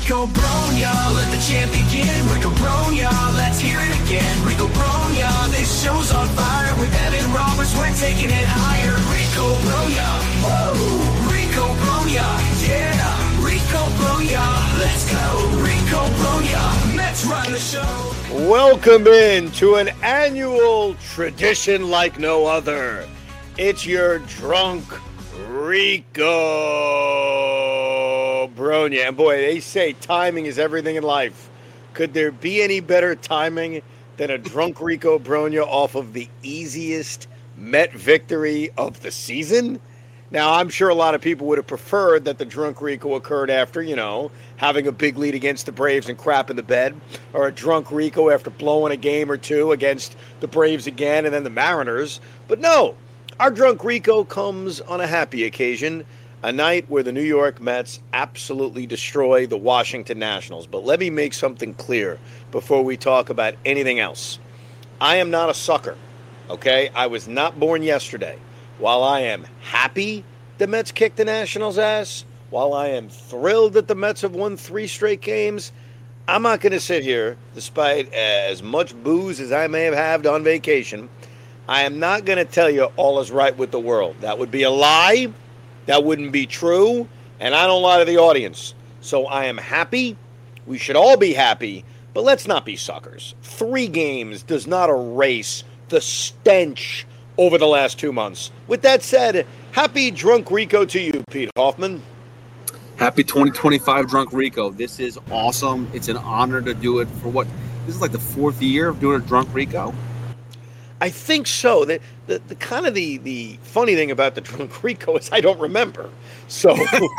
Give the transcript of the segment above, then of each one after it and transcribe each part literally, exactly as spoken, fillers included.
Rico Bronya, let the chant begin. Rico Bronya, let's hear it again. Rico Bronya, this show's on fire. With Evan Roberts, we're taking it higher. Rico Bronya, woo! Rico Bronya, yeah. Rico Bronya, let's go. Rico Bronya, let's run the show. Welcome in to an annual tradition like no other. It's your drunk Rico Bronya. And boy, they say timing is everything in life. Could there be any better timing than a drunk Rico Bronya off of the easiest Met victory of the season? Now, I'm sure a lot of people would have preferred that the drunk Rico occurred after, you know, having a big lead against the Braves and crap in the bed, or a drunk Rico after blowing a game or two against the Braves again and then the Mariners. But no, our drunk Rico comes on a happy occasion, a night where the New York Mets absolutely destroy the Washington Nationals. But let me make something clear before we talk about anything else. I am not a sucker, okay? I was not born yesterday. While I am happy the Mets kicked the Nationals' ass, while I am thrilled that the Mets have won three straight games, I'm not going to sit here, despite as much booze as I may have had on vacation. I am not going to tell you all is right with the world. That would be a lie. That wouldn't be true. And I don't lie to the audience. So I am happy. We should all be happy. But let's not be suckers. Three games does not erase the stench over the last two months. With that said, happy Drunk Rico to you, Pete Hoffman. Happy twenty twenty-five Drunk Rico. This is awesome. It's an honor to do it for what? This is like the fourth year of doing a Drunk Rico? I think so. The, the, the kind of the, the funny thing about the Drunk Rico is I don't remember. So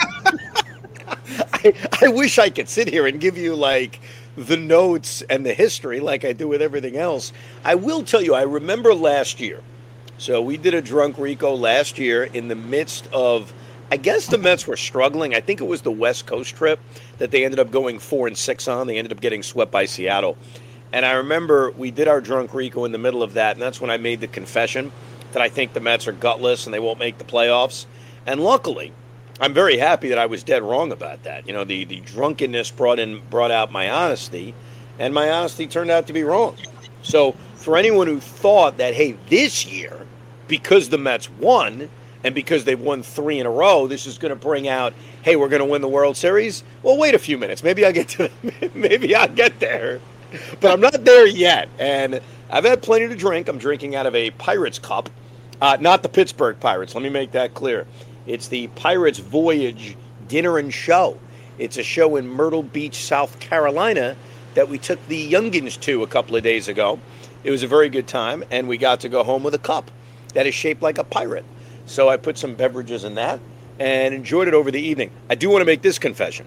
I, I wish I could sit here and give you like the notes and the history like I do with everything else. I will tell you, I remember last year. So we did a Drunk Rico last year in the midst of, I guess the Mets were struggling. I think it was the West Coast trip that they ended up going four and six on. They ended up getting swept by Seattle. And I remember we did our Drunk Rico in the middle of that, and that's when I made the confession that I think the Mets are gutless and they won't make the playoffs. And luckily, I'm very happy that I was dead wrong about that. You know, the, the drunkenness brought in brought out my honesty, and my honesty turned out to be wrong. So for anyone who thought that, hey, this year, because the Mets won, and because they've won three in a row, this is going to bring out, hey, we're going to win the World Series. Well, wait a few minutes. Maybe I'll get to maybe I'll get there. But I'm not there yet. And I've had plenty to drink. I'm drinking out of a Pirates cup. Uh, not the Pittsburgh Pirates. Let me make that clear. It's the Pirates Voyage Dinner and Show. It's a show in Myrtle Beach, South Carolina, that we took the youngins to a couple of days ago. It was a very good time, and we got to go home with a cup that is shaped like a pirate. So I put some beverages in that and enjoyed it over the evening. I do want to make this confession.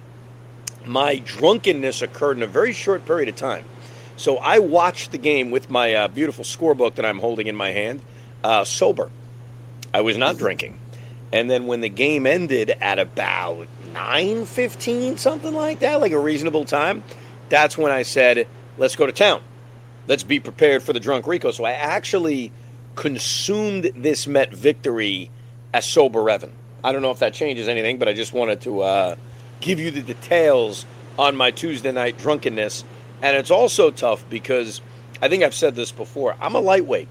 My drunkenness occurred in a very short period of time. So I watched the game with my uh, beautiful scorebook that I'm holding in my hand, uh, sober. I was not drinking. And then when the game ended at about nine fifteen, something like that, like a reasonable time, that's when I said, let's go to town. Let's be prepared for the Drunk Rico. So I actually consumed this Met victory as sober Evan. I don't know if that changes anything, but I just wanted to uh, give you the details on my Tuesday night drunkenness. And it's also tough because I think I've said this before. I'm a lightweight.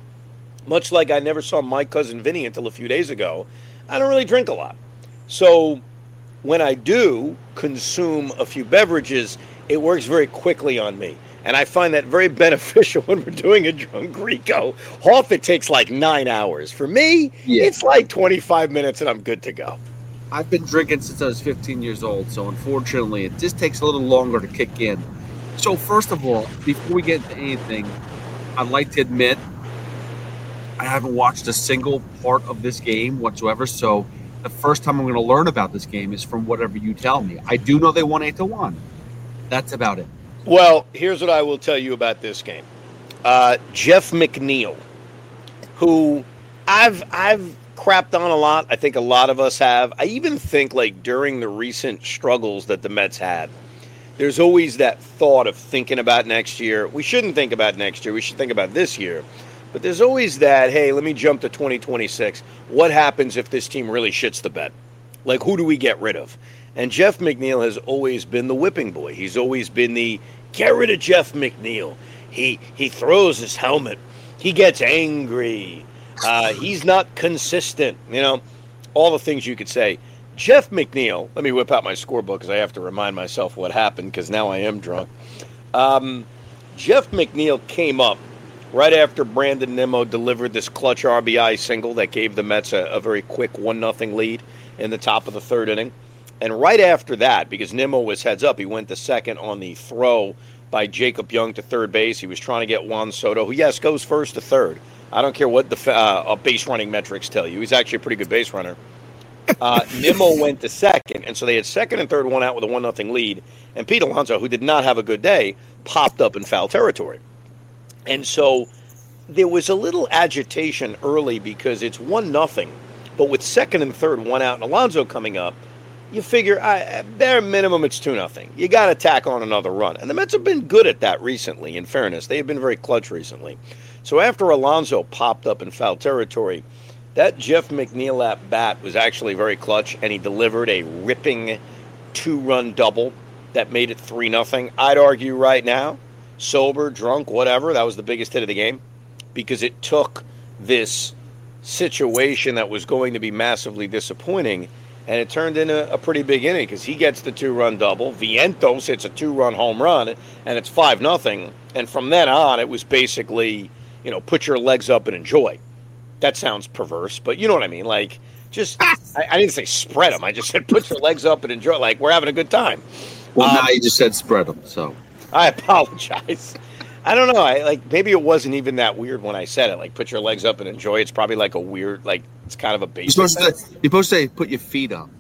Much like I never saw my cousin Vinny until a few days ago, I don't really drink a lot. So when I do consume a few beverages, it works very quickly on me. And I find that very beneficial when we're doing a Drunk Rico. Hoff, it takes like nine hours. For me, yeah. It's like twenty-five minutes and I'm good to go. I've been drinking since I was fifteen years old, so unfortunately it just takes a little longer to kick in. So first of all, before we get into anything, I'd like to admit I haven't watched a single part of this game whatsoever, so the first time I'm going to learn about this game is from whatever you tell me. I do know they won eight to one. That's about it. Well, here's what I will tell you about this game. Uh, Jeff McNeil, who I've I've crapped on a lot. I think a lot of us have. I even think like during the recent struggles that the Mets had, there's always that thought of thinking about next year. We shouldn't think about next year. We should think about this year. But there's always that, hey, let me jump to twenty twenty-six. What happens if this team really shits the bed? Like, who do we get rid of? And Jeff McNeil has always been the whipping boy. He's always been the get rid of Jeff McNeil. He he throws his helmet. He gets angry. Uh, he's not consistent. You know, all the things you could say. Jeff McNeil, let me whip out my scorebook because I have to remind myself what happened because now I am drunk. Um, Jeff McNeil came up right after Brandon Nimmo delivered this clutch R B I single that gave the Mets a, a very quick one nothing lead in the top of the third inning. And right after that, because Nimmo was heads up, he went to second on the throw by Jacob Young to third base. He was trying to get Juan Soto, who, yes, goes first to third. I don't care what the uh, base running metrics tell you. He's actually a pretty good base runner. Uh, Nimmo went to second, and so they had second and third one out with a one nothing lead. And Pete Alonso, who did not have a good day, popped up in foul territory. And so there was a little agitation early because it's one nothing. But with second and third one out and Alonso coming up, you figure, uh, bare minimum, it's two nothing. You got to tack on another run. And the Mets have been good at that recently, in fairness. They have been very clutch recently. So after Alonso popped up in foul territory, that Jeff McNeil at bat was actually very clutch, and he delivered a ripping two-run double that made it three nothing. I'd argue right now, sober, drunk, whatever, that was the biggest hit of the game because it took this situation that was going to be massively disappointing, and it turned into a pretty big inning because he gets the two-run double. Vientos hits a two-run home run, and it's five nothing. And from then on, it was basically, you know, put your legs up and enjoy. That sounds perverse, but you know what I mean. Like, just, I, I didn't say spread them. I just said put your legs up and enjoy. Like, we're having a good time. Well, um, now you just said spread them, so. I apologize. I don't know. I like maybe it wasn't even that weird when I said it. Like, put your legs up and enjoy. It's probably like a weird, like, it's kind of a basic. You're supposed, to, you're supposed to say put your feet up.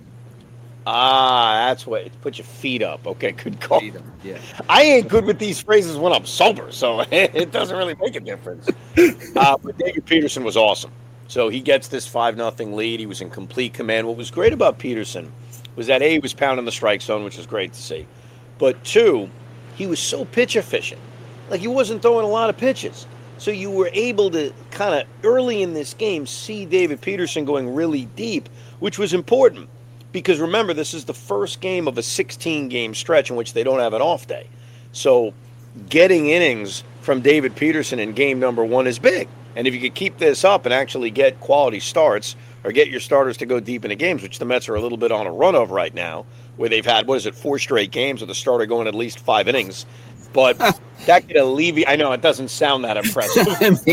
Ah, that's what. It's put your feet up. Okay, good call. Feet up, yeah. I ain't good with these phrases when I'm sober, so it doesn't really make a difference. Uh, but David Peterson was awesome. So he gets this five nothing lead. He was in complete command. What was great about Peterson was that, A, he was pounding the strike zone, which is great to see. But, two, he was so pitch efficient. Like, he wasn't throwing a lot of pitches. So you were able to kind of, early in this game, see David Peterson going really deep, which was important. Because, remember, this is the first game of a sixteen-game stretch in which they don't have an off day. So getting innings from David Peterson in game number one is big. And if you could keep this up and actually get quality starts or get your starters to go deep into games, which the Mets are a little bit on a run of right now, where they've had, what is it, four straight games with the starter going at least five innings. But that could alleviate. I know it doesn't sound that impressive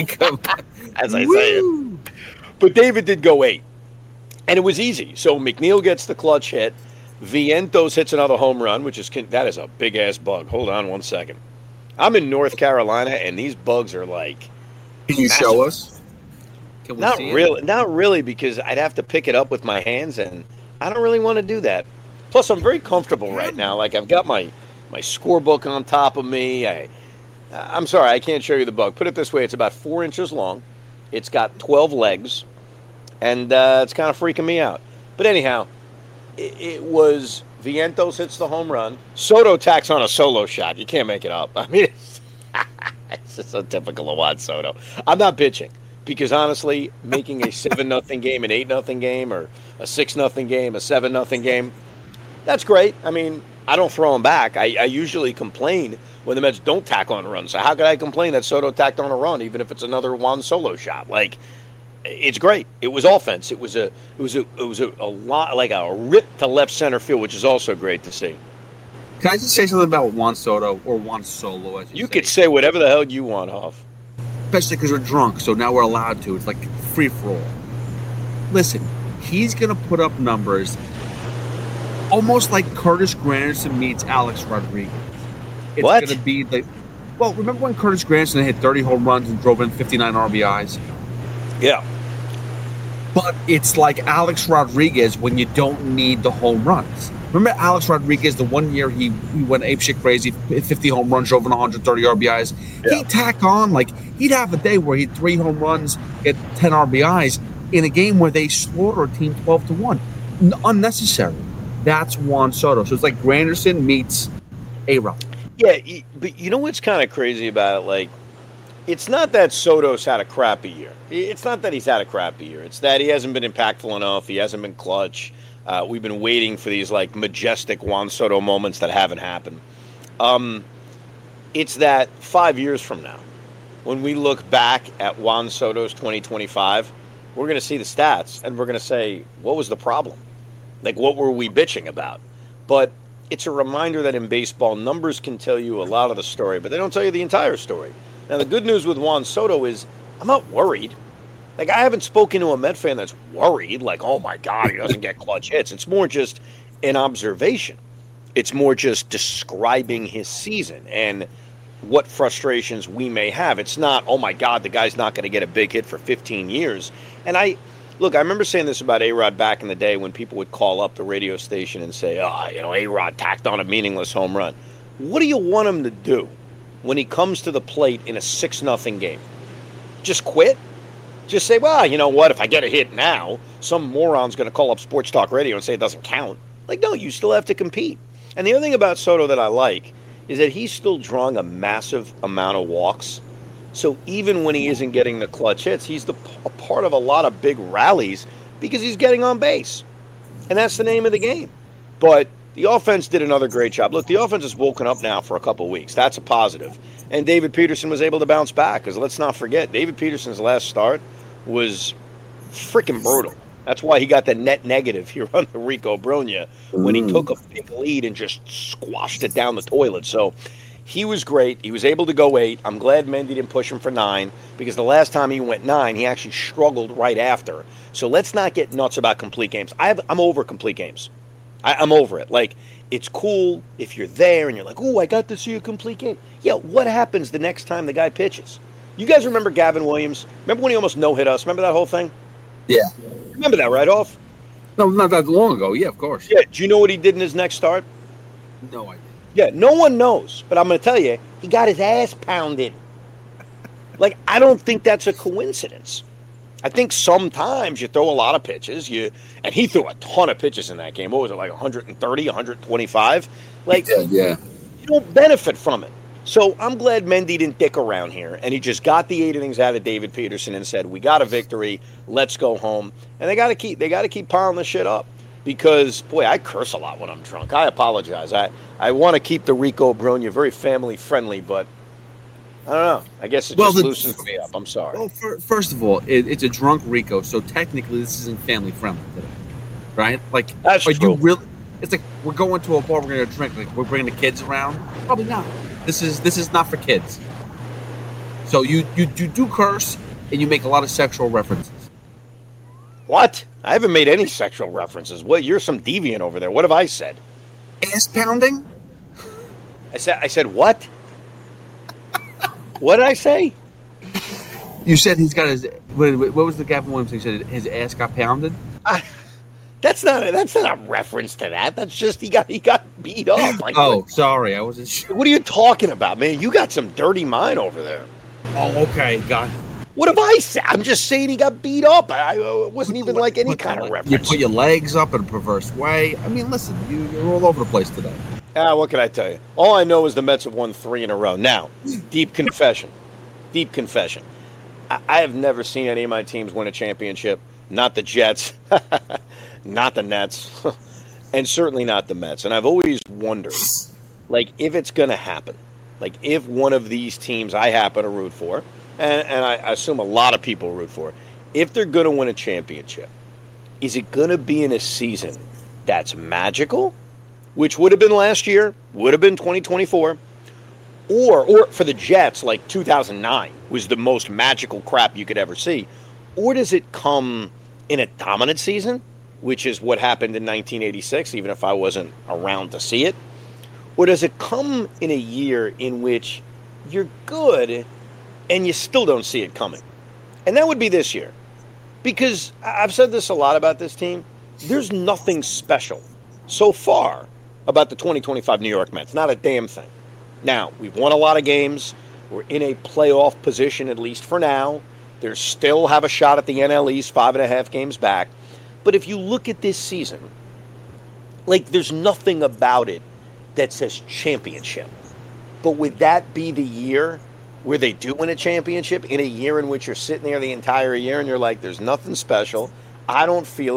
as I say it. But David did go eight. And it was easy. So McNeil gets the clutch hit. Vientos hits another home run, which is, that is a big-ass bug. Hold on one second. I'm in North Carolina, and these bugs are like... Can you massive. show us? Can we not see really, it? Not really, because I'd have to pick it up with my hands, and I don't really want to do that. Plus, I'm very comfortable right now. Like, I've got my, my scorebook on top of me. I, I'm sorry, I can't show you the bug. Put it this way, it's about four inches long. It's got twelve legs, and uh, it's kind of freaking me out. But anyhow, it, it was Vientos hits the home run. Soto tacks on a solo shot. You can't make it up. I mean, it's, it's just so typical of Juan Soto. I'm not bitching because, honestly, making a seven nothing game, an eight nothing game, or a six nothing game, a seven nothing game, that's great. I mean, I don't throw them back. I, I usually complain when the Mets don't tack on a run. So how could I complain that Soto tacked on a run, even if it's another Juan Solo shot? Like, it's great. It was offense. It was a, it was a, it was a, a lot like a rip to left center field, which is also great to see. Can I just say something about Juan Soto or Juan Solo? As you, You say? could say whatever the hell you want, Hoff. Especially because we're drunk, so now we're allowed to. It's like free for all. Listen, he's gonna put up numbers almost like Curtis Granderson meets Alex Rodriguez. It's What? gonna be the well. Remember when Curtis Granderson hit thirty home runs and drove in fifty-nine R B Is? Yeah. But it's like Alex Rodriguez when you don't need the home runs. Remember Alex Rodriguez, the one year he, he went apeshit crazy, hit fifty home runs, drove in one hundred thirty R B Is. Yeah. He'd tack on, like, he'd have a day where he'd three home runs, get ten R B Is in a game where they slaughter a team twelve to one. N- unnecessary. That's Juan Soto. So it's like Granderson meets A-Rod. Yeah, y- but you know what's kind of crazy about it? Like, it's not that Soto's had a crappy year. It's not that he's had a crappy year. It's that he hasn't been impactful enough. He hasn't been clutch. Uh, we've been waiting for these like majestic Juan Soto moments that haven't happened. Um, it's that five years from now, when we look back at Juan Soto's twenty twenty-five, we're going to see the stats and we're going to say, what was the problem? Like, what were we bitching about? But it's a reminder that in baseball, numbers can tell you a lot of the story, but they don't tell you the entire story. Now, the good news with Juan Soto is I'm not worried. Like, I haven't spoken to a Met fan that's worried, like, oh, my God, he doesn't get clutch hits. It's more just an observation. It's more just describing his season and what frustrations we may have. It's not, oh, my God, the guy's not going to get a big hit for fifteen years. And I, look, I remember saying this about A-Rod back in the day when people would call up the radio station and say, oh, you know, A-Rod tacked on a meaningless home run. What do you want him to do when he comes to the plate in a six nothing game? Just quit? Just say, well, you know what, if I get a hit now, some moron's going to call up Sports Talk Radio and say it doesn't count. Like, no, you still have to compete. And the other thing about Soto that I like is that he's still drawing a massive amount of walks. So even when he isn't getting the clutch hits, he's the, a part of a lot of big rallies because he's getting on base. And that's the name of the game. But the offense did another great job. Look, the offense has woken up now for a couple of weeks. That's a positive. And David Peterson was able to bounce back because let's not forget, David Peterson's last start was freaking brutal. That's why he got the net negative here on the Rico Brogna when he took a big lead and just squashed it down the toilet. So he was great. He was able to go eight. I'm glad Mendy didn't push him for nine because the last time he went nine, he actually struggled right after. So let's not get nuts about complete games. I have, I'm over complete games. I, I'm over it. Like, it's cool if you're there and you're like, oh, I got to see a complete game. Yeah, what happens the next time the guy pitches? You guys remember Gavin Williams? Remember when he almost no-hit us? Remember that whole thing? Yeah. Remember that, right off? No, not that long ago. Yeah, of course. Yeah. Do you know what he did in his next start? No idea. Yeah, no one knows. But I'm going to tell you, he got his ass pounded. Like, I don't think that's a coincidence. I think sometimes you throw a lot of pitches. You and he threw a ton of pitches in that game. What was it, like one thirty, one twenty-five? Like, yeah, yeah. You don't benefit from it. So I'm glad Mendy didn't dick around here, and he just got the eight innings out of David Peterson and said, "We got a victory. Let's go home." And they got to keep they got to keep piling this shit up because, boy, I curse a lot when I'm drunk. I apologize. I I want to keep the Rico Brogna very family friendly, but I don't know. I guess it well, just the, loosens me up. I'm sorry. Well, for, first of all, it, it's a drunk Rico, so technically this isn't family friendly today, right? Like, That's are true. you really? It's like we're going to a bar, we're going to drink. Like, we're bringing the kids around. Probably not. This is this is not for kids. So you, you you do curse and you make a lot of sexual references. What? I haven't made any sexual references. What? You're some deviant over there. What have I said? Ass pounding? I said I said what? What did I say? You said he's got his. What, what was the Gavin Williams thing? He said his ass got pounded. I, that's not that's not a reference to that. That's just he got he got beat up. Like, oh, what, sorry, I wasn't sure. What are you talking about, man? You got some dirty mind over there. Oh, okay, got it. What have I said? I'm just saying he got beat up. I uh, wasn't even like any kind of reference. You put your legs up in a perverse way. I mean, listen, you, you're all over the place today. Ah, what can I tell you? All I know is the Mets have won three in a row. Now, deep confession. Deep confession. I, I have never seen any of my teams win a championship. Not the Jets. Not the Nets. And certainly not the Mets. And I've always wondered, like, if it's going to happen. Like, if one of these teams I happen to root for, and, and I assume a lot of people root for, if they're going to win a championship, is it going to be in a season that's magical, which would have been last year, would have been twenty twenty-four, or or for the Jets, like two thousand nine was the most magical crap you could ever see, or does it come in a dominant season, which is what happened in nineteen eighty-six, even if I wasn't around to see it, or does it come in a year in which you're good and you still don't see it coming? And that would be this year. Because I've said this a lot about this team. There's nothing special so far about the twenty twenty-five New York Mets. Not a damn thing. Now, we've won a lot of games. We're in a playoff position, at least for now. They still have a shot at the N L East, five and a half games back. But if you look at this season, like, there's nothing about it that says championship. But would that be the year where they do win a championship, in a year in which you're sitting there the entire year and you're like, there's nothing special, I don't feel it,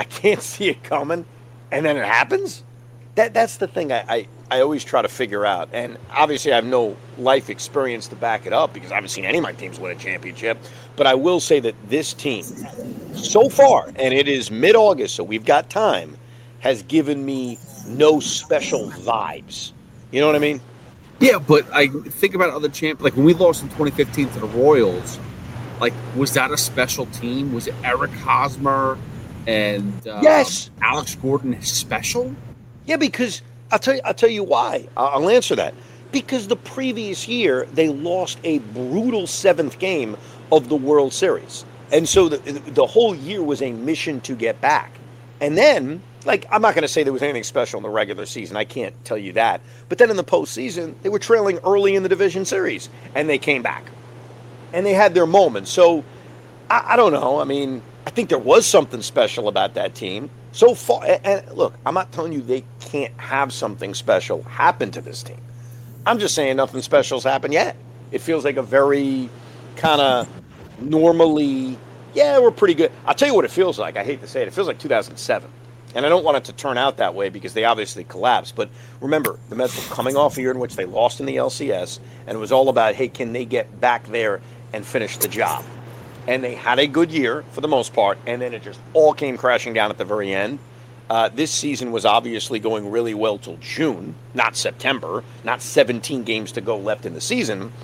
I can't see it coming, and then it happens. That that's the thing I, I, I always try to figure out. And obviously I have no life experience to back it up because I haven't seen any of my teams win a championship. But I will say that this team, so far, and it is mid-August, so we've got time, has given me no special vibes. You know what I mean? Yeah, but I think about other champ. Like when we lost in twenty fifteen to the Royals, like was that a special team? Was it Eric Hosmer and uh, yes, Alex Gordon special? Yeah, because I'll tell you, I'll tell you why. I'll answer that. Because the previous year they lost a brutal seventh game of the World Series, and so the the whole year was a mission to get back. And then, like, I'm not going to say there was anything special in the regular season. I can't tell you that. But then in the postseason, they were trailing early in the division series, and they came back, and they had their moments. So I, I don't know. I mean, I think there was something special about that team. So far, and look, I'm not telling you they can't have something special happen to this team. I'm just saying nothing special's happened yet. It feels like a very kind of normally, yeah, we're pretty good. I'll tell you what it feels like. I hate to say it. It feels like two thousand seven. And I don't want it to turn out that way because they obviously collapsed. But remember, the Mets were coming off a year in which they lost in the L C S, and it was all about, hey, can they get back there and finish the job? And they had a good year for the most part, and then it just all came crashing down at the very end. Uh, this season was obviously going really well till June, not September, not seventeen games to go left in the season.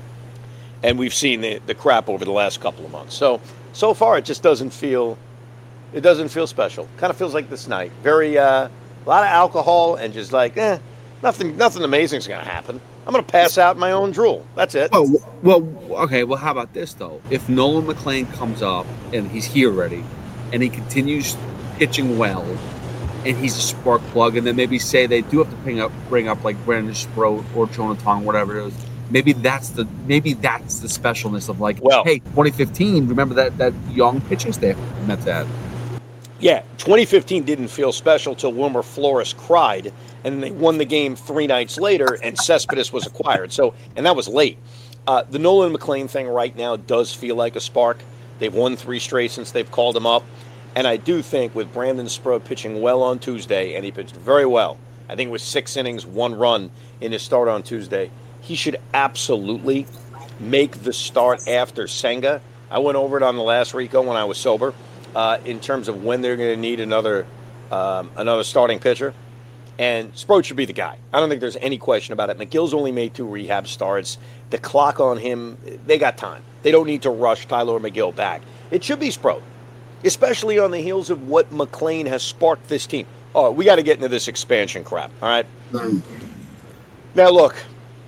And we've seen the, the crap over the last couple of months. So, so far, it just doesn't feel, it doesn't feel special. Kind of feels like this night. Very, uh, a lot of alcohol and just like, eh, nothing, nothing amazing is going to happen. I'm going to pass out my own drool. That's it. Oh, well, okay. Well, how about this, though? If Nolan McLean comes up and he's here already and he continues pitching well and he's a spark plug, and then maybe say they do have to bring up, bring up like Brandon Sproat or Jonah Tong, whatever it is, maybe that's the maybe that's the specialness of like, well, hey, twenty fifteen, remember that, that young pitching staff Mets had? Yeah, twenty fifteen didn't feel special till Wilmer Flores cried, and they won the game three nights later, and Cespedes was acquired. So, and that was late. Uh, the Nolan McLean thing right now does feel like a spark. They've won three straight since they've called him up, and I do think with Brandon Sproat pitching well on Tuesday, and he pitched very well. I think it was six innings, one run in his start on Tuesday. He should absolutely make the start after Senga. I went over it on the last Rico when I was sober. Uh, in terms of when they're going to need another um, another starting pitcher. And Sproat should be the guy. I don't think there's any question about it. McGill's only made two rehab starts. The clock on him, they got time. They don't need to rush Tyler McGill back. It should be Sproat, especially on the heels of what McLean has sparked this team. Oh, we got to get into this expansion crap, all right? Mm. Now, look,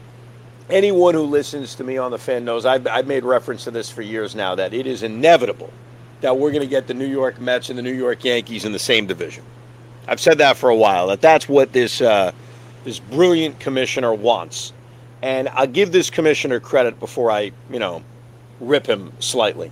anyone who listens to me on the fan knows I've, I've made reference to this for years now, that it is inevitable that we're going to get the New York Mets and the New York Yankees in the same division. I've said that for a while, that that's what this uh, this brilliant commissioner wants. And I'll give this commissioner credit before I, you know, rip him slightly.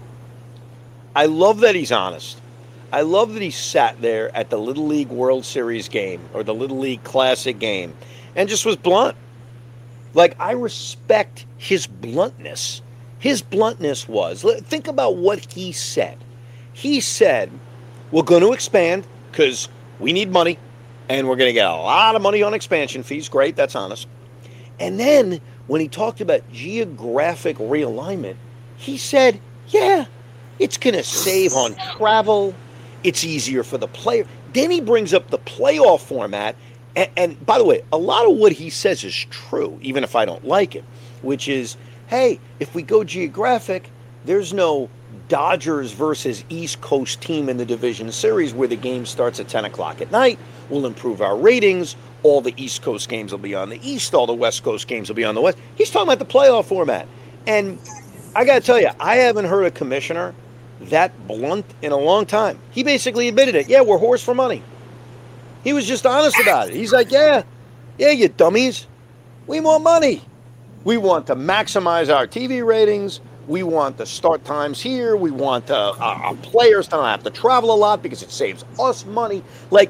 I love that he's honest. I love that he sat there at the Little League World Series game or the Little League Classic game and just was blunt. Like, I respect his bluntness. His bluntness was, think about what he said. He said, we're going to expand because we need money, and we're going to get a lot of money on expansion fees. Great, that's honest. And then when he talked about geographic realignment, he said, yeah, it's going to save on travel. It's easier for the player. Then he brings up the playoff format. And, and by the way, a lot of what he says is true, even if I don't like it, which is, hey, if we go geographic, there's no Dodgers versus East Coast team in the division series where the game starts at ten o'clock at night. We'll improve our ratings. All the East Coast games will be on the East. All the West Coast games will be on the West. He's talking about the playoff format. And I got to tell you, I haven't heard a commissioner that blunt in a long time. He basically admitted it. Yeah, we're horse for money. He was just honest about it. He's like, yeah, yeah, you dummies. We want money. We want to maximize our T V ratings. We want the start times here. We want uh, our, our players to not have to travel a lot because it saves us money. Like,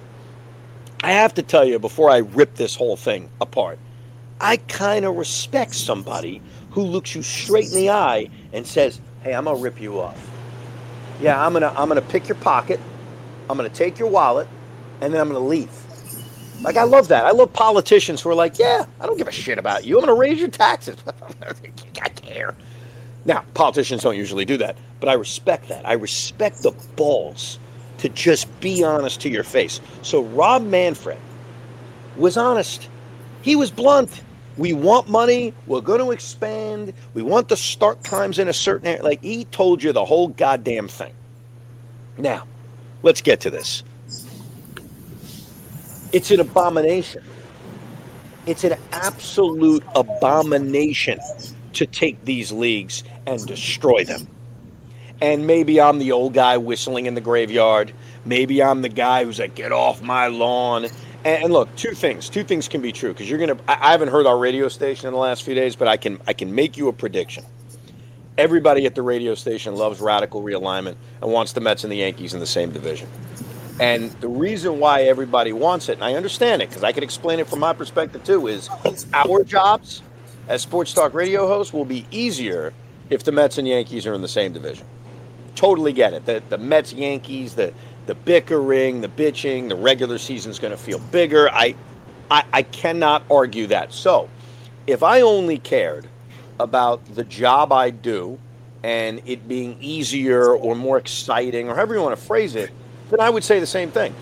I have to tell you before I rip this whole thing apart, I kind of respect somebody who looks you straight in the eye and says, hey, I'm going to rip you off. Yeah, I'm going to I'm gonna pick your pocket, I'm going to take your wallet, and then I'm going to leave. Like, I love that. I love politicians who are like, yeah, I don't give a shit about you. I'm going to raise your taxes. I care. Now, politicians don't usually do that, but I respect that. I respect the balls to just be honest to your face. So Rob Manfred was honest. He was blunt. We want money. We're going to expand. We want the start times in a certain area. Like, he told you the whole goddamn thing. Now, let's get to this. It's an abomination. It's an absolute abomination to take these leagues and destroy them. And maybe I'm the old guy whistling in the graveyard. Maybe I'm the guy who's like, get off my lawn. And, and look, two things. Two things can be true, because you're gonna. I, I haven't heard our radio station in the last few days, but I can I can make you a prediction. Everybody at the radio station loves radical realignment and wants the Mets and the Yankees in the same division. And the reason why everybody wants it, and I understand it, because I can explain it from my perspective too, is our jobs as sports talk radio hosts will be easier if the Mets and Yankees are in the same division. Totally get it. The, the Mets, Yankees, the the bickering, the bitching, the regular season's going to feel bigger. I, I I cannot argue that. So if I only cared about the job I do and it being easier or more exciting, or however you want to phrase it, then I would say the same thing.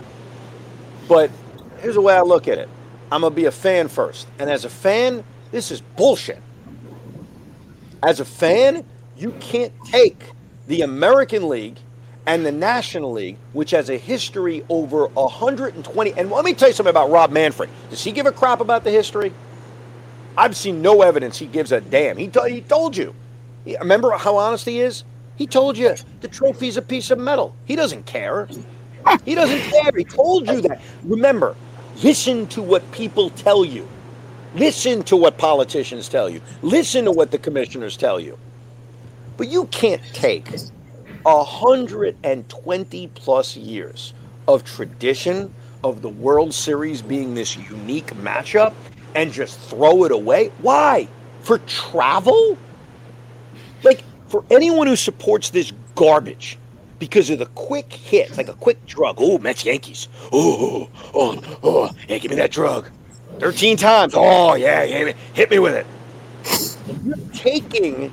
But here's the way I look at it. I'm going to be a fan first. And as a fan, this is bullshit. As a fan, you can't take the American League and the National League, which has a history over one hundred twenty. And let me tell you something about Rob Manfred. Does he give a crap about the history? I've seen no evidence he gives a damn. He, to- he told you. He- remember how honest he is? He told you the trophy's a piece of metal. He doesn't care. He doesn't care. He told you that. Remember, listen to what people tell you. Listen to what politicians tell you. Listen to what the commissioners tell you. But you can't take one hundred twenty plus years of tradition of the World Series being this unique matchup and just throw it away. Why? For travel? Like, for anyone who supports this garbage because of the quick hit, like a quick drug. Oh, Mets, Yankees. Oh, oh, oh, yeah, give me that drug. thirteen times. Oh, yeah, yeah, hit me with it. You're taking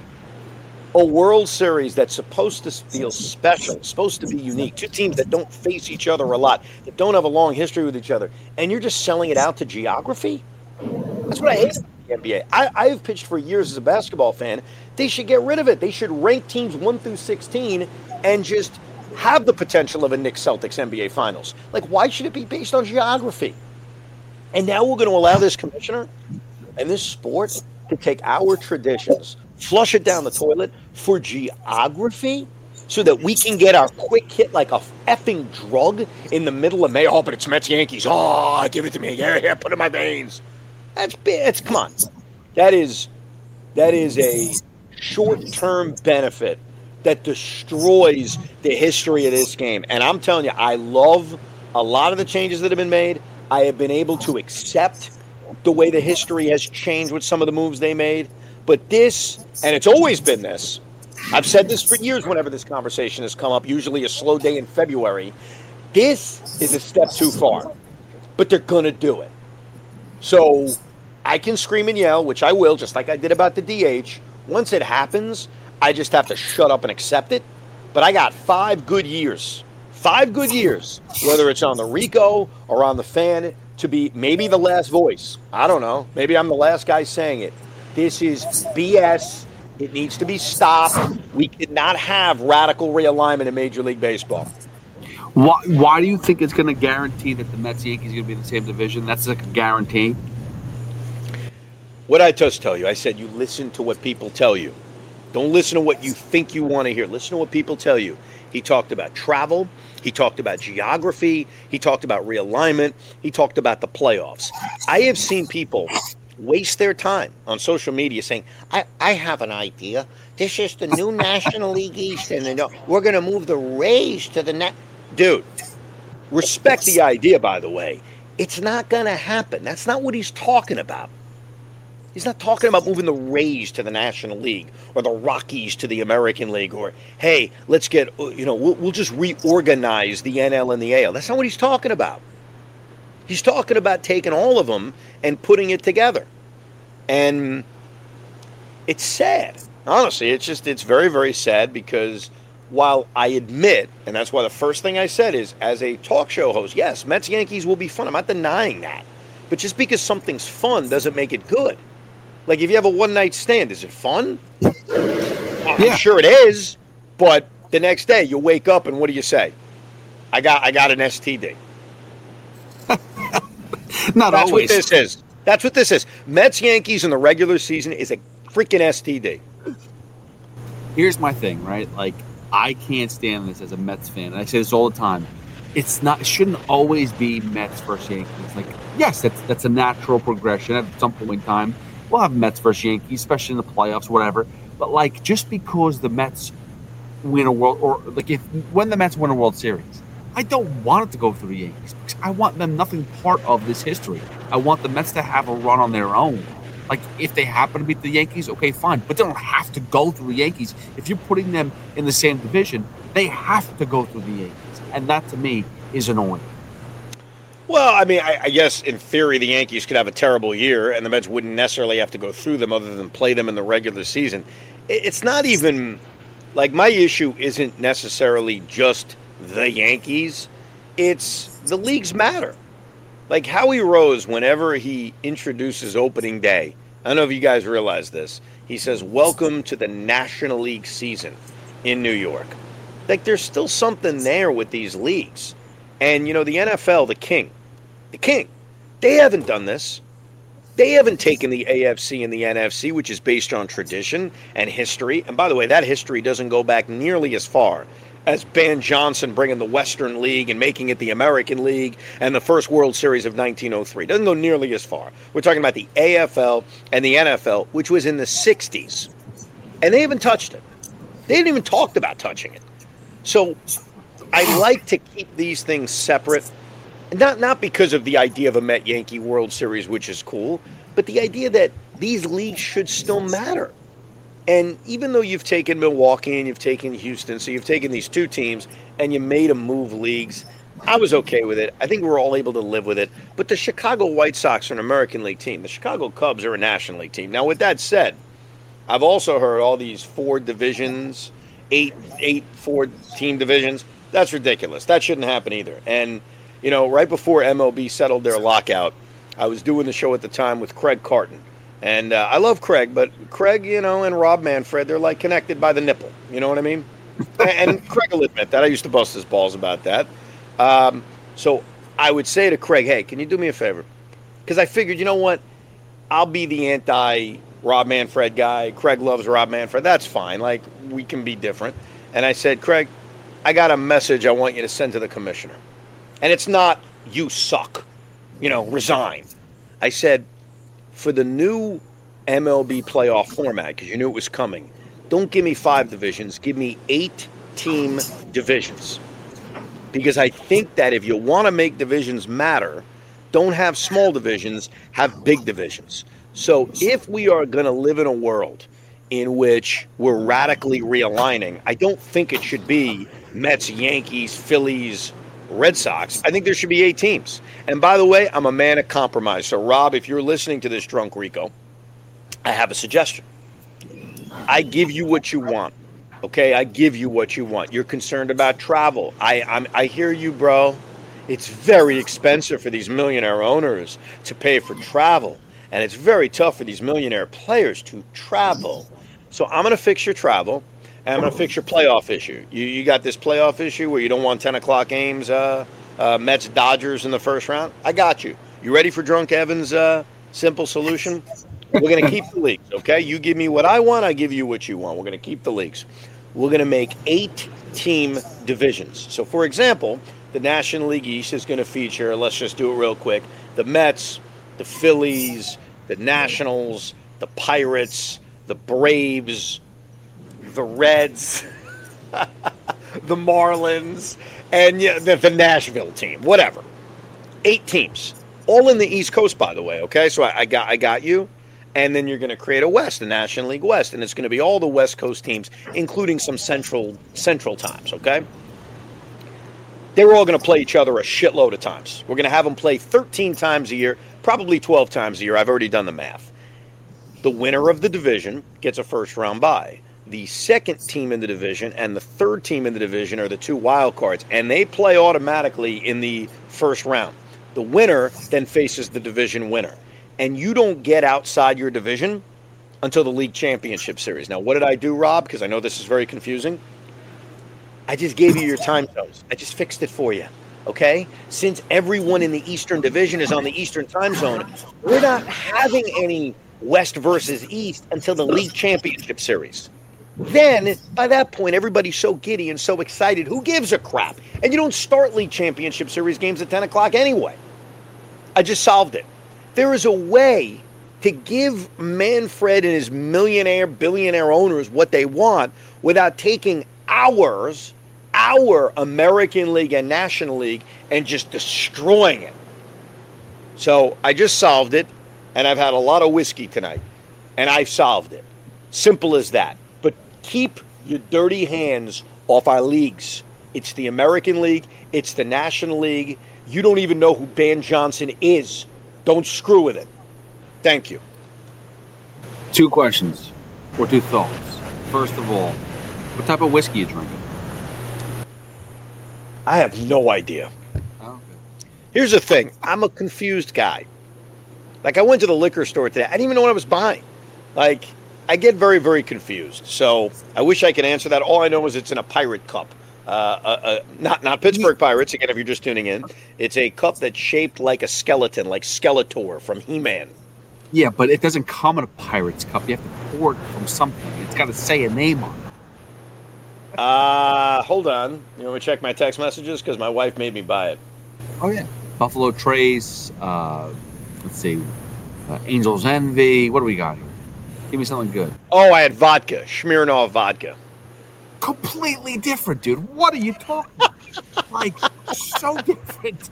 a World Series that's supposed to feel special, supposed to be unique. Two teams that don't face each other a lot, that don't have a long history with each other, and you're just selling it out to geography? That's what I hate about the N B A. I, I've pitched for years as a basketball fan. They should get rid of it. They should rank teams one through sixteen and just have the potential of a Knicks Celtics N B A Finals. Like, why should it be based on geography? And now we're going to allow this commissioner and this sport to take our traditions, flush it down the toilet for geography so that we can get our quick hit like a effing drug in the middle of May. Oh, but it's Mets Yankees. Oh, give it to me. Yeah, yeah, put it in my veins. That's it's come on. That is that is a short-term benefit that destroys the history of this game. And I'm telling you, I love a lot of the changes that have been made. I have been able to accept the way the history has changed with some of the moves they made. But this, and it's always been this, I've said this for years whenever this conversation has come up, usually a slow day in February, this is a step too far. But they're going to do it. So I can scream and yell, which I will, just like I did about the D H. Once it happens, I just have to shut up and accept it. But I got five good years, five good years, whether it's on the Rico or on the fan, to be maybe the last voice. I don't know. Maybe I'm the last guy saying it. This is B S. It needs to be stopped. We cannot have radical realignment in Major League Baseball. Why, why do you think it's going to guarantee that the Mets Yankees are going to be in the same division? That's like a guarantee. What I just tell you, I said you listen to what people tell you. Don't listen to what you think you want to hear. Listen to what people tell you. He talked about travel. He talked about geography. He talked about realignment. He talked about the playoffs. I have seen people waste their time on social media saying, I, I have an idea. This is the new National League East, and then we're going to move the Rays to the net. Dude, respect the idea, by the way. It's not going to happen. That's not what he's talking about. He's not talking about moving the Rays to the National League or the Rockies to the American League or, hey, let's get, you know, we'll, we'll just reorganize the N L and the A L. That's not what he's talking about. He's talking about taking all of them and putting it together. And it's sad. Honestly, it's just, it's very, very sad because while I admit, and that's why the first thing I said is, as a talk show host, yes, Mets-Yankees will be fun. I'm not denying that. But just because something's fun doesn't make it good. Like, if you have a one-night stand, is it fun? I'm Yeah. sure it is, but the next day you wake up and what do you say? I got I got an S T D. Not That's always. what this is. That's what this is. Mets-Yankees in the regular season is a freaking S T D. Here's my thing, right? Like, I can't stand this as a Mets fan. And I say this all the time. It's not, it shouldn't always be Mets versus Yankees. Like, yes, that's that's a natural progression. At some point in time, we'll have Mets versus Yankees, especially in the playoffs, whatever. But like, just because the Mets win a world, or like if when the Mets win a World Series, I don't want it to go through the Yankees because I want them nothing part of this history. I want the Mets to have a run on their own. Like, if they happen to beat the Yankees, okay, fine. But they don't have to go through the Yankees. If you're putting them in the same division, they have to go through the Yankees. And that, to me, is annoying. Well, I mean, I, I guess in theory the Yankees could have a terrible year and the Mets wouldn't necessarily have to go through them other than play them in the regular season. It, it's not even, like, my issue isn't necessarily just the Yankees. It's the leagues matter. Like, Howie Rose, whenever he introduces opening day, I don't know if you guys realize this, he says, welcome to the National League season in New York. Like, there's still something there with these leagues. And, you know, the N F L, the king, the king, they haven't done this. They haven't taken the A F C and the N F C, which is based on tradition and history. And by the way, that history doesn't go back nearly as far as Ben Johnson bringing the Western League and making it the American League and the first World Series of nineteen oh three. Doesn't go nearly as far. We're talking about the A F L and the N F L, which was in the sixties. And they haven't touched it. They didn't even talk about touching it. So I like to keep these things separate. Not, not because of the idea of a Met-Yankee World Series, which is cool, but the idea that these leagues should still matter. And even though you've taken Milwaukee and you've taken Houston, so you've taken these two teams and you made them move leagues, I was okay with it. I think we're all able to live with it. But the Chicago White Sox are an American League team. The Chicago Cubs are a National League team. Now, with that said, I've also heard all these four divisions, eight, eight four-team divisions. That's ridiculous. That shouldn't happen either. And, you know, right before M L B settled their lockout, I was doing the show at the time with Craig Carton. And uh, I love Craig, but Craig, you know, and Rob Manfred, they're like connected by the nipple. You know what I mean? And Craig will admit that. I used to bust his balls about that. Um, so I would say to Craig, hey, can you do me a favor? Because I figured, you know what? I'll be the anti-Rob Manfred guy. Craig loves Rob Manfred. That's fine. Like, we can be different. And I said, Craig, I got a message I want you to send to the commissioner. And it's not, you suck. You know, resign. I said, for the new M L B playoff format, because you knew it was coming, don't give me five divisions. Give me eight-team divisions. Because I think that if you want to make divisions matter, don't have small divisions, have big divisions. So if we are going to live in a world in which we're radically realigning, I don't think it should be Mets, Yankees, Phillies, Red Sox. I think there should be eight teams. And by the way, I'm a man of compromise. So, Rob, if you're listening to this, Drunk Rico, I have a suggestion. I give you what you want. Okay, I give you what you want. You're concerned about travel. I I'm, I hear you, bro. It's very expensive for these millionaire owners to pay for travel. And it's very tough for these millionaire players to travel. So I'm going to fix your travel. And I'm going to fix your playoff issue. You you got this playoff issue where you don't want ten o'clock games, uh, uh, Mets, Dodgers in the first round? I got you. You ready for Drunk Evan's uh, simple solution? We're going to keep the leagues, okay? You give me what I want, I give you what you want. We're going to keep the leagues. We're going to make eight-team divisions. So, for example, the National League East is going to feature, let's just do it real quick, the Mets, the Phillies, the Nationals, the Pirates, the Braves, the Reds, the Marlins, and yeah, the, the Nashville team, whatever. Eight teams, all in the East Coast, by the way. Okay, so I, I got I got you, And then you're going to create a West, the National League West, and it's going to be all the West Coast teams, including some Central Central times, okay? They're all going to play each other a shitload of times. We're going to have them play thirteen times a year, probably twelve times a year. I've already done the math. The winner of the division gets a first-round bye. The second team in the division and the third team in the division are the two wild cards, and they play automatically in the first round. The winner then faces the division winner. And you don't get outside your division until the league championship series. Now, what did I do, Rob? Because I know this is very confusing. I just gave you your time zones. I just fixed it for you, okay? Since everyone in the Eastern Division is on the Eastern time zone, we're not having any West versus East until the league championship series. Then, by that point, everybody's so giddy and so excited. Who gives a crap? And you don't start league championship series games at ten o'clock anyway. I just solved it. There is a way to give Manfred and his millionaire, billionaire owners what they want without taking ours, our American League and National League, and just destroying it. So I just solved it, and I've had a lot of whiskey tonight, and I've solved it. Simple as that. But keep your dirty hands off our leagues. It's the American League. It's the National League. You don't even know who Dan Johnson is. Don't screw with it. Thank you. Two questions or two thoughts. First of all, what type of whiskey you drinking? I have no idea. Oh, okay. Here's the thing. I'm a confused guy. Like, I went to the liquor store today. I didn't even know what I was buying. Like, I get very, very confused. So I wish I could answer that. All I know is it's in a pirate cup. Uh, uh, uh, not not Pittsburgh Pirates, again, if you're just tuning in. It's a cup that's shaped like a skeleton, like Skeletor from He-Man. Yeah, but it doesn't come in a Pirate's cup. You have to pour it from something. It's got to say a name on it. Uh, hold on. You want me to check my text messages? Because my wife made me buy it. Oh, yeah. Buffalo Trace. Uh, let's see. Uh, Angel's Envy. What do we got here? Give me something good. Oh, I had vodka. Smirnoff vodka. Completely different, dude. What are you talking about? Like, so different.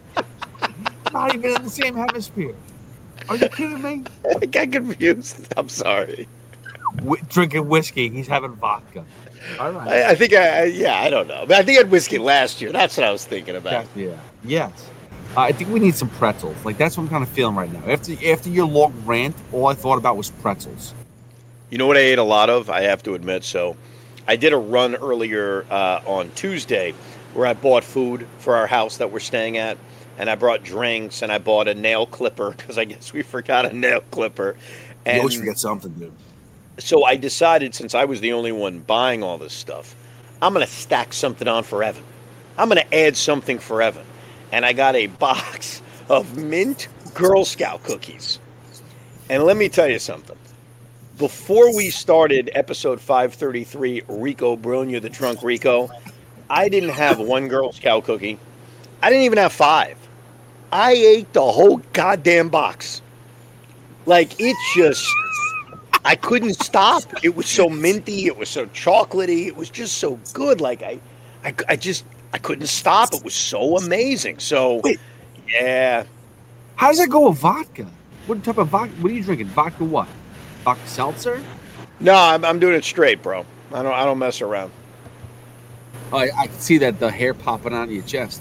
Not even in the same hemisphere. Are you kidding me? I got confused. I'm sorry. W- drinking whiskey. He's having vodka. All right. I, I think I, yeah, I don't know. But I think I had whiskey last year. That's what I was thinking about. Yeah. Yes. Uh, I think we need some pretzels. Like, that's what I'm kind of feeling right now. After after your long rant, all I thought about was pretzels. You know what I ate a lot of? I have to admit. So I did a run earlier uh, on Tuesday where I bought food for our house that we're staying at. And I brought drinks, and I bought a nail clipper because I guess we forgot a nail clipper. And You always forget something, dude. so I decided, since I was the only one buying all this stuff, I'm going to stack something on for Evan. I'm going to add something for Evan. And I got a box of mint Girl Scout cookies. And let me tell you something. Before we started episode five thirty-three, Rico Brogna, the Drunk Rico, I didn't have one Girl Scout cookie. I didn't even have five. I ate the whole goddamn box. Like, it just, I couldn't stop. It was so minty. It was so chocolatey. It was just so good. Like, I, I, I just, I couldn't stop. It was so amazing. So, Wait. yeah. How does that go with vodka? What type of vodka? What are you drinking? Vodka what? Vodka seltzer? No, I'm, I'm doing it straight, bro. I don't, I don't mess around. Oh, I, I can see that the hair popping out of your chest.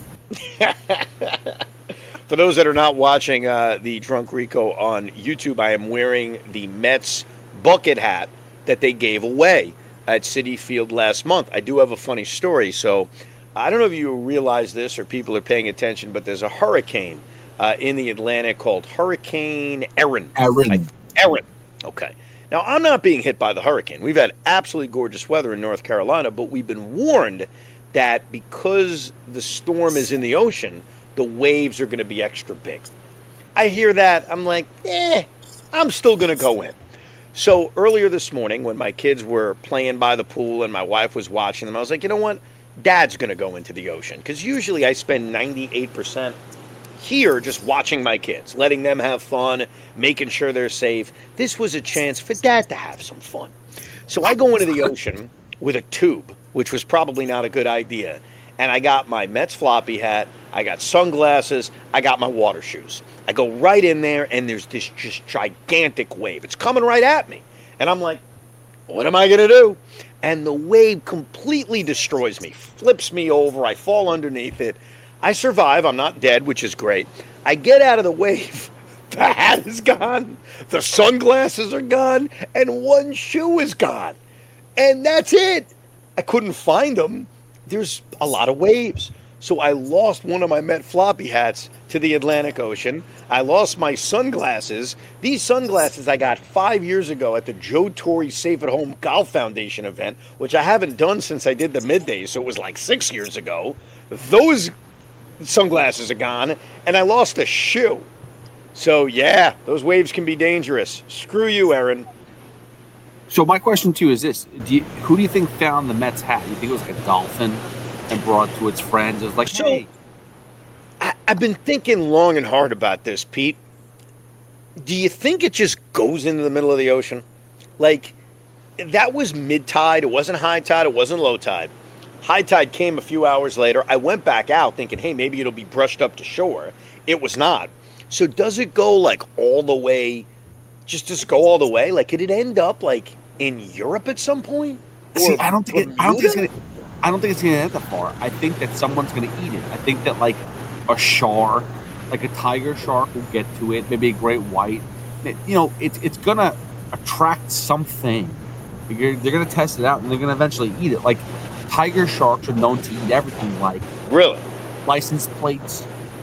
For those that are not watching uh, the Drunk Rico on YouTube, I am wearing the Mets bucket hat that they gave away at Citi Field last month. I do have a funny story. So I don't know if you realize this or people are paying attention, but there's a hurricane uh, in the Atlantic called Hurricane Erin. Erin. I, Erin. Okay. Now, I'm not being hit by the hurricane. We've had absolutely gorgeous weather in North Carolina, but we've been warned that because the storm is in the ocean, the waves are going to be extra big. I hear that. I'm like, eh, I'm still going to go in. So earlier this morning, when my kids were playing by the pool and my wife was watching them, I was like, you know what? Dad's going to go into the ocean. Because usually I spend ninety-eight percent here just watching my kids, letting them have fun, making sure they're safe. This was a chance for Dad to have some fun. So I go into the ocean with a tube, which was probably not a good idea. and I got my Mets floppy hat, I got sunglasses, I got my water shoes. I go right in there, and there's this just gigantic wave. It's coming right at me. And I'm like, what am I going to do? And the wave completely destroys me, flips me over. I fall underneath it. I survive. I'm not dead, which is great. I get out of the wave. The hat is gone. The sunglasses are gone. And one shoe is gone. And that's it. I couldn't find them. There's a lot of waves. So I lost one of my Met floppy hats to the Atlantic Ocean. I lost my sunglasses. These sunglasses I got five years ago at the Joe Torre Safe at Home Golf Foundation event, which I haven't done since I did the middays, so it was like six years ago. Those sunglasses are gone, and I lost a shoe. So yeah, those waves can be dangerous. Screw you, Aaron. So my question to you is this: do you, who do you think found the Mets hat? You think it was like a dolphin and brought it to its friends? It was like, so, hey. I, I've been thinking long and hard about this, Pete. Do you think it just goes into the middle of the ocean? Like, that was mid-tide. It wasn't high tide. It wasn't low tide. High tide came a few hours later. I went back out thinking, hey, maybe it'll be brushed up to shore. It was not. So does it go like all the way, just does it go all the way? Like, could it end up like in Europe at some point? Or See, I don't think it, I don't think it's Bermuda? gonna I don't think it's gonna get that far. I think that someone's gonna eat it. I think that like a shark, like a tiger shark will get to it, maybe a great white. It- you know, it's it's gonna attract something. You're, they're gonna test it out and they're gonna eventually eat it. Like tiger sharks are known to eat everything, like Really? license plates.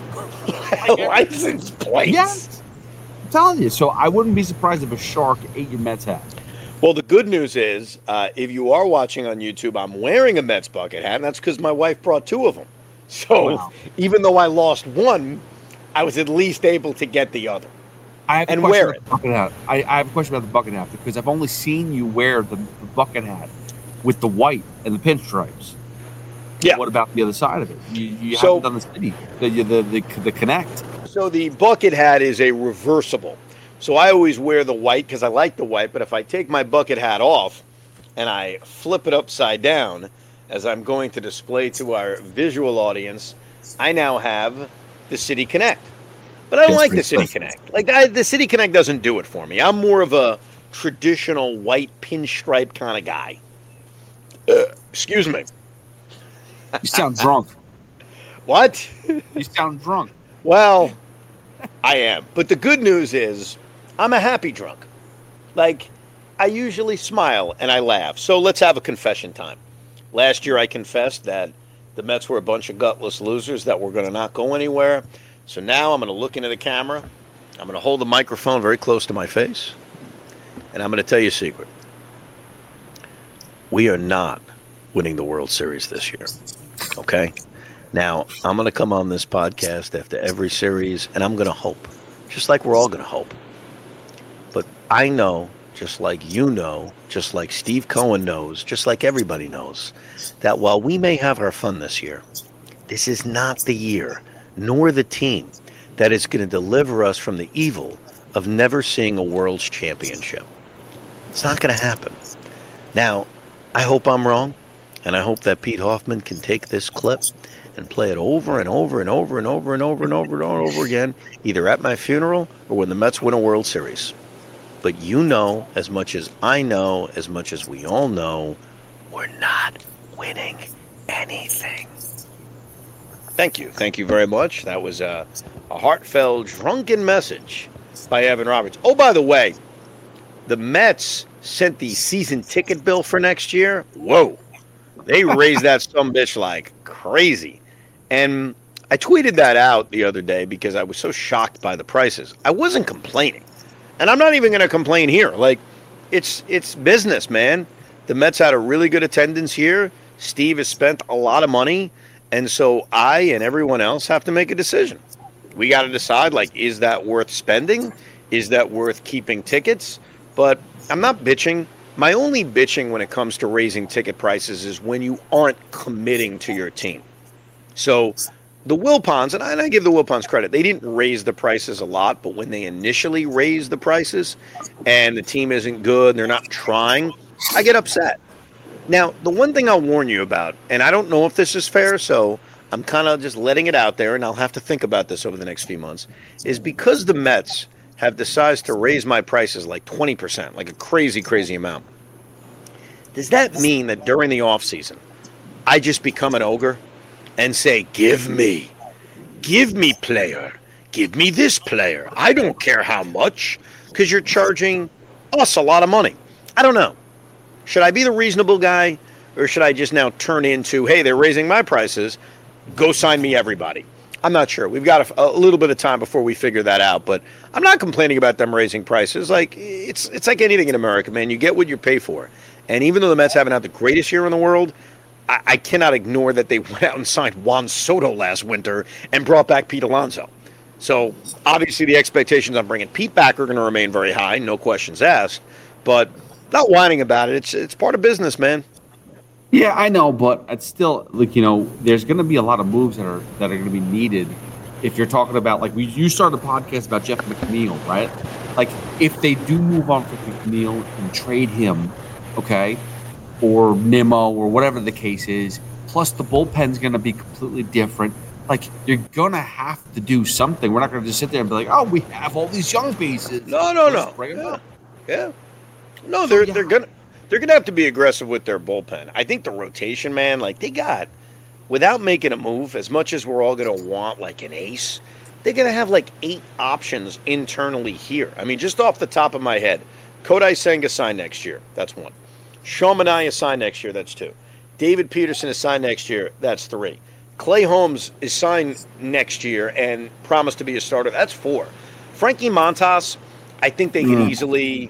License plates? Yes. I'm telling you. So I wouldn't be surprised if a shark ate your Mets hat. Well, the good news is, uh, if you are watching on YouTube, I'm wearing a Mets bucket hat, and that's because my wife brought two of them. So Wow. even though I lost one, I was at least able to get the other. I have a And question wear about the bucket hat. I, I have a question about the bucket hat because I've only seen you wear the, the bucket hat with the white and the pinstripes. Yeah. What about the other side of it? You, you So- haven't done the city, the the the, the connect. So the bucket hat is a reversible. So I always wear the white because I like the white, but if I take my bucket hat off and I flip it upside down, as I'm going to display to our visual audience, I now have the City Connect. But I don't Yes, like the please. City Connect. Like I, the City Connect doesn't do it for me. I'm more of a traditional white pinstripe kind of guy. Uh, excuse me. You sound drunk. What? You sound drunk. Well, I am. But the good news is I'm a happy drunk. Like, I usually smile and I laugh. So let's have a confession time. Last year I confessed that the Mets were a bunch of gutless losers that were going to not go anywhere. So now I'm going to look into the camera. I'm going to hold the microphone very close to my face. And I'm going to tell you a secret. We are not winning the World Series this year. Okay? Now, I'm going to come on this podcast after every series, and I'm going to hope, just like we're all going to hope. But I know, just like you know, just like Steve Cohen knows, just like everybody knows, that while we may have our fun this year, this is not the year, nor the team, that is going to deliver us from the evil of never seeing a World's Championship. It's not going to happen. Now, I hope I'm wrong, and I hope that Pete Hoffman can take this clip and play it over and over and over and over and over and over and over again, either at my funeral or when the Mets win a World Series. But you know, as much as I know, as much as we all know, we're not winning anything. Thank you. Thank you very much. That was a, a heartfelt, drunken message by Evan Roberts. Oh, by the way, the Mets sent the season ticket bill for next year. Whoa. They raised that sumbitch like crazy. And I tweeted that out the other day because I was so shocked by the prices. I wasn't complaining. And I'm not even going to complain here. Like, it's it's business, man. The Mets had a really good attendance here. Steve has spent a lot of money. And so I and everyone else have to make a decision. We got to decide, like, is that worth spending? Is that worth keeping tickets? But I'm not bitching. My only bitching when it comes to raising ticket prices is when you aren't committing to your team. So the Wilpons, and I, and I give the Wilpons credit, they didn't raise the prices a lot, but when they initially raised the prices and the team isn't good, they're not trying, I get upset. Now, the one thing I'll warn you about, and I don't know if this is fair, so I'm kind of just letting it out there, and I'll have to think about this over the next few months, is because the Mets have decided to raise my prices like twenty percent, like a crazy, crazy amount. Does that mean that during the offseason, I just become an ogre and say, give me, give me player, give me this player. I don't care how much, because you're charging us a lot of money. I don't know. Should I be the reasonable guy, or should I just now turn into, hey, they're raising my prices, go sign me everybody? I'm not sure. We've got a, a little bit of time before we figure that out, but I'm not complaining about them raising prices. Like it's it's like anything in America, man. You get what you pay for. And even though the Mets haven't had the greatest year in the world, I, I cannot ignore that they went out and signed Juan Soto last winter and brought back Pete Alonso. So obviously the expectations on bringing Pete back are going to remain very high, no questions asked. But not whining about it. It's it's part of business, man. Yeah, I know, but it's still like you know, there's going to be a lot of moves that are that are going to be needed. If you're talking about like we, you started a podcast about Jeff McNeil, right? Like if they do move on from McNeil and trade him, okay, or Nimmo or whatever the case is, plus the bullpen's going to be completely different. Like you're going to have to do something. We're not going to just sit there and be like, oh, we have all these young pieces. No, no, no. Bring them yeah. up. yeah. No, they're So, yeah. they're gonna. They're going to have to be aggressive with their bullpen. I think the rotation, man, like they got, without making a move, as much as we're all going to want like an ace, they're going to have like eight options internally here. I mean, just off the top of my head, Kodai Senga signed next year. That's one. Sean Manaea signed next year. That's two. David Peterson is signed next year. That's three. Clay Holmes is signed next year and promised to be a starter. That's four. Frankie Montas, I think they can Mm. easily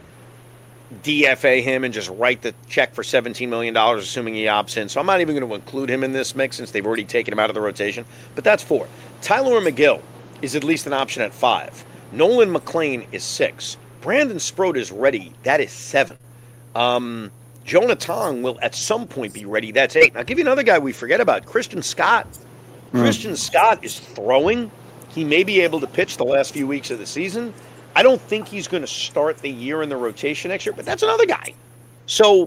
D F A him and just write the check for seventeen million dollars, assuming he opts in. So I'm not even going to include him in this mix since they've already taken him out of the rotation. But that's four. Tyler McGill is at least an option at five. Nolan McLean is six. Brandon Sproat is ready. That is seven. Um, Jonah Tong will at some point be ready. That's eight. I'll give you another guy we forget about, Christian Scott. Mm. Christian Scott is throwing. He may be able to pitch the last few weeks of the season. I don't think he's going to start the year in the rotation next year, but that's another guy. So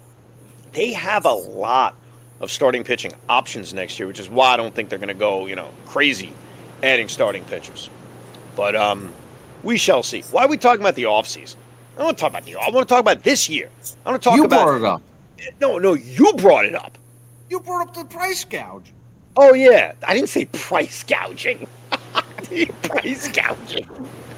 they have a lot of starting pitching options next year, which is why I don't think they're going to go, you know, crazy adding starting pitchers. But um, we shall see. Why are we talking about the offseason? I don't want to talk about the I want to talk about this year. I want to talk You about brought it up. No, no, you brought it up. You brought up the price gouge. Oh yeah, I didn't say price gouging. Price gouging.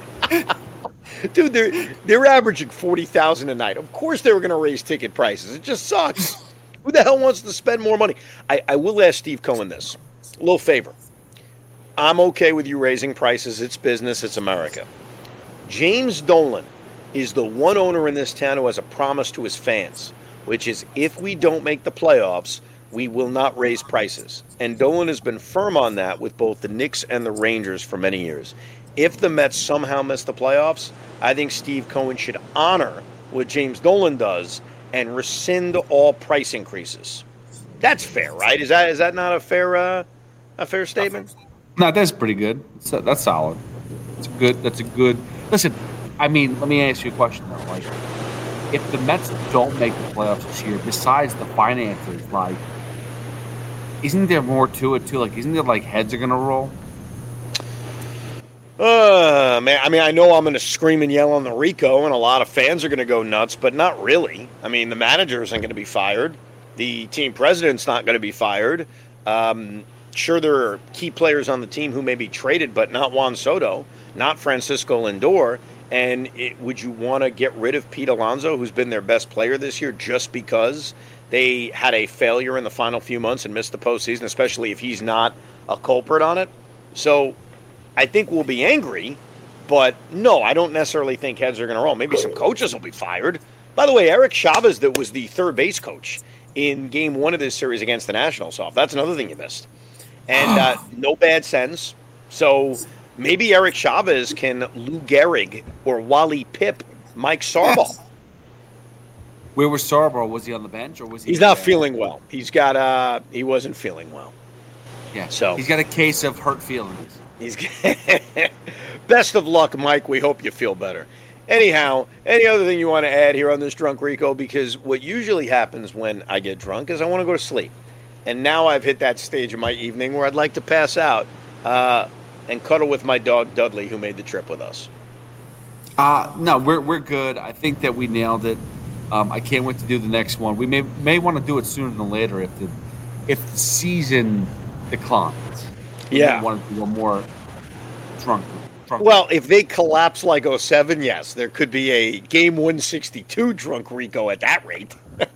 Dude, they're they're averaging forty thousand a night. Of course they were going to raise ticket prices. It just sucks. Who the hell wants to spend more money? I, I will ask Steve Cohen this. A little favor. I'm okay with you raising prices. It's business. It's America. James Dolan is the one owner in this town who has a promise to his fans, which is if we don't make the playoffs, we will not raise prices. And Dolan has been firm on that with both the Knicks and the Rangers for many years. If the Mets somehow miss the playoffs, I think Steve Cohen should honor what James Dolan does and rescind all price increases. That's fair, right? Is that is that not a fair uh, a fair statement? No, that's pretty good. That's, that's solid. It's good. That's a good. Listen, I mean, let me ask you a question though. Like, if the Mets don't make the playoffs this year, besides the finances, like, isn't there more to it too? Like, isn't there like heads are gonna roll? Uh, man, I mean, I know I'm going to scream and yell on the Rico, and a lot of fans are going to go nuts, but not really. I mean, the manager isn't going to be fired. The team president's not going to be fired. Um, sure, there are key players on the team who may be traded, but not Juan Soto, not Francisco Lindor. And it, would you want to get rid of Pete Alonso, who's been their best player this year, just because they had a failure in the final few months and missed the postseason, especially if he's not a culprit on it? So I think we'll be angry, but no, I don't necessarily think heads are going to roll. Maybe some coaches will be fired. By the way, Eric Chavez, that was the third base coach in game one of this series against the Nationals off. That's another thing you missed. And uh, no bad sense. So maybe Eric Chavez can Lou Gehrig or Wally Pipp Mike Sarbaugh. Where was Sarbaugh? Was he on the bench or was he? He's not feeling well. He's got uh he wasn't feeling well. Yeah. So he's got a case of hurt feelings. He's best of luck, Mike. We hope you feel better. Anyhow, any other thing you want to add here on this Drunk Rico? Because what usually happens when I get drunk is I want to go to sleep. And now I've hit that stage of my evening where I'd like to pass out uh, and cuddle with my dog, Dudley, who made the trip with us. Uh, no, we're we're good. I think that we nailed it. Um, I can't wait to do the next one. We may may want to do it sooner than later if the if the season declines. We Yeah. may want to do a more drunk. drunk Well, if they collapse like oh seven, yes, there could be a game one sixty-two Drunk Rico at that rate.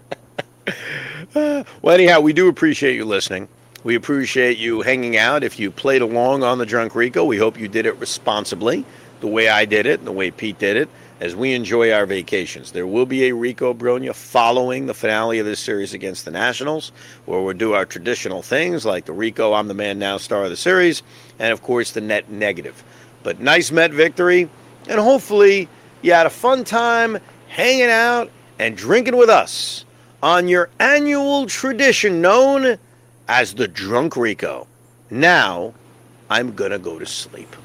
Uh, well, anyhow, we do appreciate you listening. We appreciate you hanging out. If you played along on the Drunk Rico, we hope you did it responsibly, the way I did it, and the way Pete did it, as we enjoy our vacations. There will be a Rico Bronya following the finale of this series against the Nationals, where we'll do our traditional things like the Rico, I'm the Man Now star of the series, and, of course, the net negative. But nice Met victory, and hopefully you had a fun time hanging out and drinking with us on your annual tradition known as the Drunk Rico. Now, I'm gonna go to sleep.